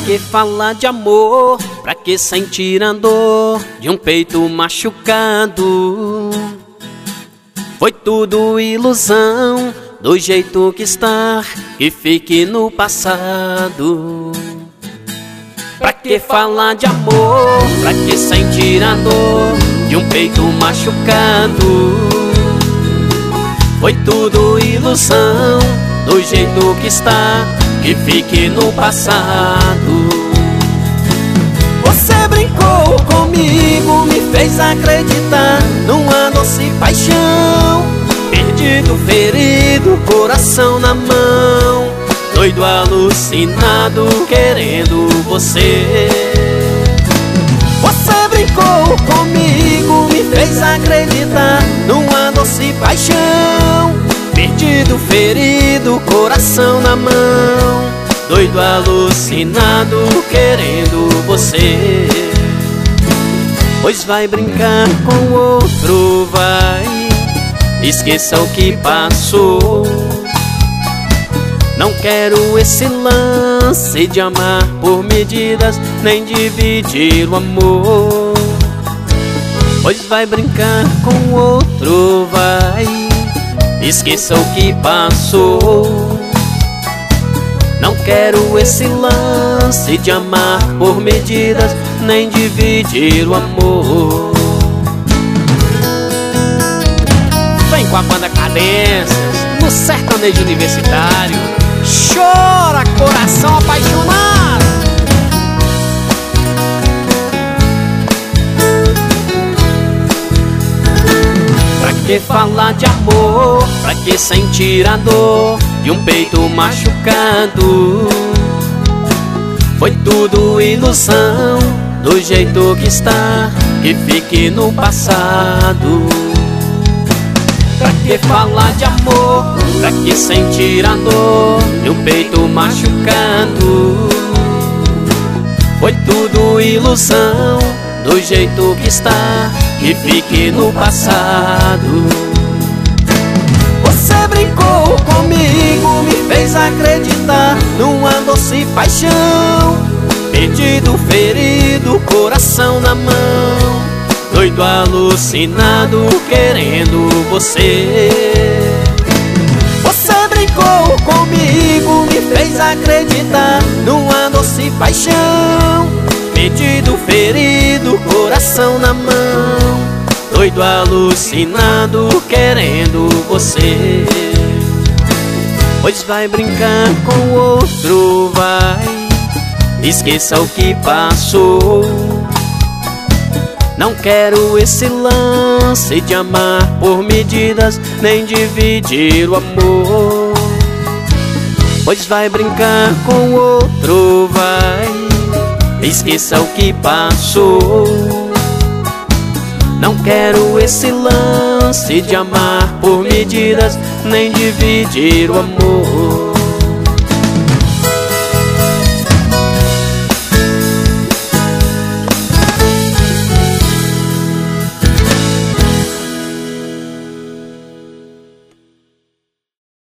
que falar de amor? Pra que sentir a dor de um peito machucado? Foi tudo ilusão, do jeito que está, que fique no passado. Pra que falar de amor? Pra que sentir a dor de um peito machucado? Foi tudo ilusão, do jeito que está, que fique no passado. Você brincou comigo, me fez acreditar numa doce paixão. Perdido, ferido, coração na mão, doido, alucinado, querendo você. Você brincou comigo, me fez acreditar numa doce paixão. Perdido, ferido, coração na mão, doido, alucinado, querendo você. Pois vai brincar com outro, vai, esqueça o que passou. Não quero esse lance de amar por medidas, nem dividir o amor. Pois vai brincar com outro, vai, esqueça o que passou. Não quero esse lance de amar por medidas, nem dividir o amor. Vem com a banda Cadências, no sertanejo universitário. Chora, coração apaixonado. Pra que falar de amor? Pra que sentir a dor de um peito machucado? Foi tudo ilusão, do jeito que está, que fique no passado. Pra que falar de amor? Pra que sentir a dor de um peito machucado? Foi tudo ilusão, do jeito que está, que fique no passado. Você brincou comigo, me fez acreditar numa doce paixão. Perdido, ferido, coração na mão, doido, alucinado, querendo você. Você brincou comigo, me fez acreditar numa doce paixão. Perdido, ferido, coração na mão, doido, alucinado, querendo você. Pois vai brincar com outro, vai, esqueça o que passou. Não quero esse lance de amar por medidas, nem dividir o amor. Pois vai brincar com outro, vai, esqueça o que passou. Não quero esse lance de amar por medidas, nem dividir o amor.